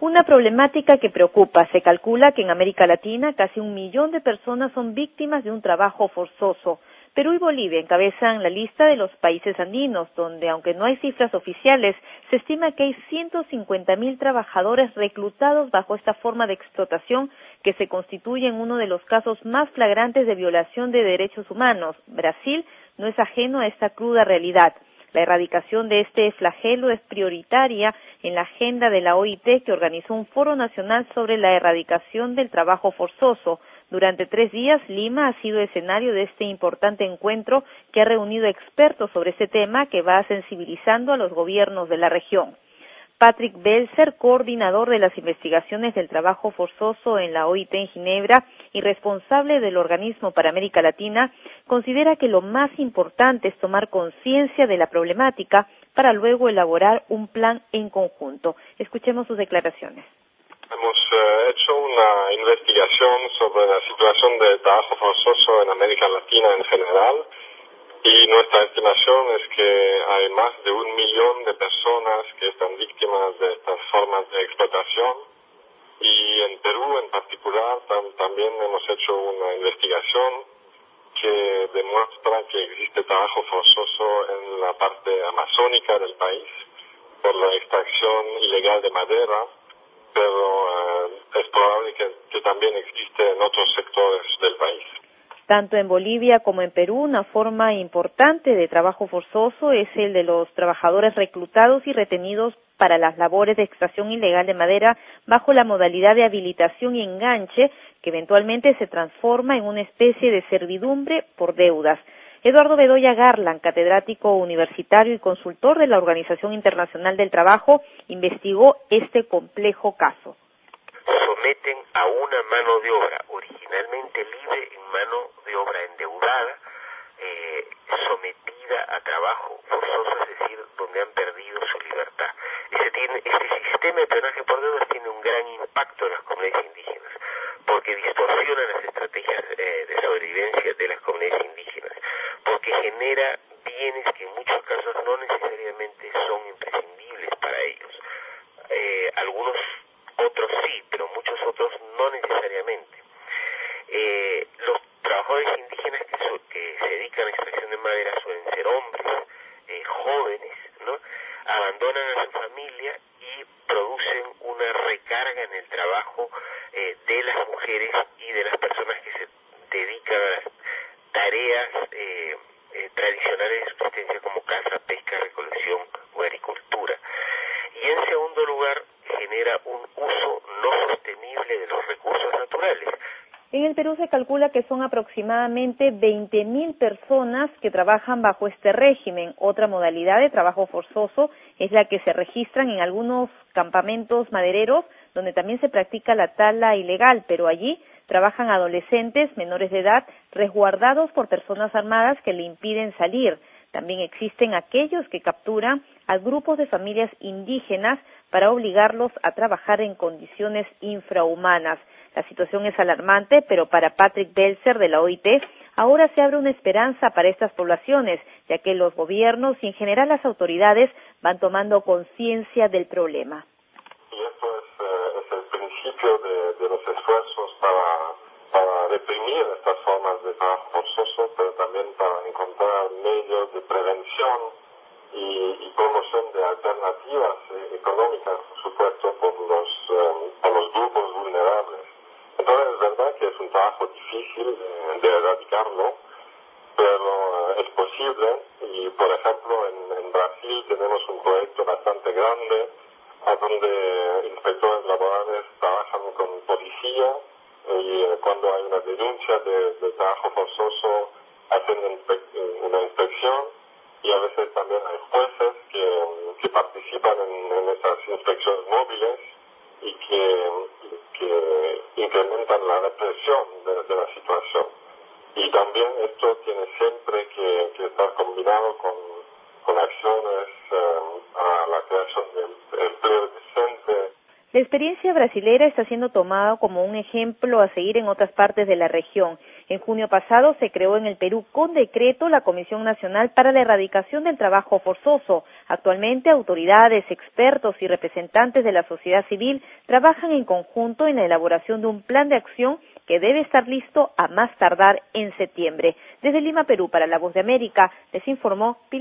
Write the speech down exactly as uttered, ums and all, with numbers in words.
Una problemática que preocupa. Se calcula que en América Latina casi un millón de personas son víctimas de un trabajo forzoso. Perú y Bolivia encabezan la lista de los países andinos, donde, aunque no hay cifras oficiales, se estima que hay ciento cincuenta mil trabajadores reclutados bajo esta forma de explotación que se constituye en uno de los casos más flagrantes de violación de derechos humanos. Brasil no es ajeno a esta cruda realidad. La erradicación de este flagelo es prioritaria en la agenda de la O I T, que organizó un foro nacional sobre la erradicación del trabajo forzoso. Durante tres días, Lima ha sido escenario de este importante encuentro que ha reunido expertos sobre este tema que va sensibilizando a los gobiernos de la región. Patrick Belzer, coordinador de las investigaciones del trabajo forzoso en la O I T en Ginebra y responsable del organismo para América Latina, considera que lo más importante es tomar conciencia de la problemática para luego elaborar un plan en conjunto. Escuchemos sus declaraciones. Hemos eh, hecho una investigación sobre la situación del trabajo forzoso en América Latina en general. Y nuestra estimación es que hay más de un millón de personas que están víctimas de estas formas de explotación. Y en Perú en particular tam- también hemos hecho una investigación que demuestra que existe trabajo forzoso en la parte amazónica del país por la extracción ilegal de madera, pero eh, es probable que, que también existe en otros sectores del país. Tanto en Bolivia como en Perú, una forma importante de trabajo forzoso es el de los trabajadores reclutados y retenidos para las labores de extracción ilegal de madera bajo la modalidad de habilitación y enganche, que eventualmente se transforma en una especie de servidumbre por deudas. Eduardo Bedoya Garland, catedrático universitario y consultor de la Organización Internacional del Trabajo, investigó este complejo caso. Someten a una mano de obra originalmente libre en mano de obra endeudada, eh, sometida a trabajo forzoso, es decir, donde han perdido su libertad. Ese, tiene, este sistema de peonaje por deudas tiene un gran impacto en las comunidades indígenas, porque distorsiona las estrategias eh, de sobrevivencia de las comunidades indígenas, porque genera bienes que en muchos casos no necesariamente son imprescindibles para ellos. Eh, algunos otros sí, pero muchos otros no necesariamente. Eh, los trabajadores indígenas que, so, que se dedican a la extracción de madera suelen ser hombres, eh, jóvenes, ¿no? Abandonan a su familia y producen una recarga en el trabajo eh, de las mujeres y de las personas que se dedican a las tareas eh, eh, tradicionales de subsistencia como caza, pesca, recolección o agricultura. Y en segundo lugar, genera un uso no sostenible de los recursos naturales. En el Perú se calcula que son aproximadamente veinte mil personas que trabajan bajo este régimen. Otra modalidad de trabajo forzoso es la que se registran en algunos campamentos madereros, donde también se practica la tala ilegal, pero allí trabajan adolescentes menores de edad resguardados por personas armadas que le impiden salir. También existen aquellos que capturan a grupos de familias indígenas para obligarlos a trabajar en condiciones infrahumanas. La situación es alarmante, pero para Patrick Belzer de la O I T, ahora se abre una esperanza para estas poblaciones, ya que los gobiernos y en general las autoridades van tomando conciencia del problema. Y esto es, eh, es el principio de, de los esfuerzos para, para reprimir estas formas de trabajo forzoso, pero también para encontrar medios de prevención y, y promoción de alternativas eh, económicas, por supuesto, por los, eh, por los grupos vulnerables. Entonces es verdad que es un trabajo difícil de, de erradicarlo, pero eh, es posible y, por ejemplo, en, en Brasil tenemos un proyecto bastante grande a donde inspectores laborales trabajan con policía y eh, cuando hay una denuncia de, de trabajo forzoso hacen inspe- una inspección y a veces también hay jueces que, que participan en, en esas inspecciones móviles y que, que incrementan la represión de, de la situación. Y también esto tiene siempre que, que estar combinado con, con acciones eh, a la creación de empleo decente. La experiencia brasilera está siendo tomada como un ejemplo a seguir en otras partes de la región. En junio pasado se creó en el Perú con decreto la Comisión Nacional para la Erradicación del Trabajo Forzoso. Actualmente autoridades, expertos y representantes de la sociedad civil trabajan en conjunto en la elaboración de un plan de acción que debe estar listo a más tardar en septiembre. Desde Lima, Perú, para La Voz de América, les informó Pilar.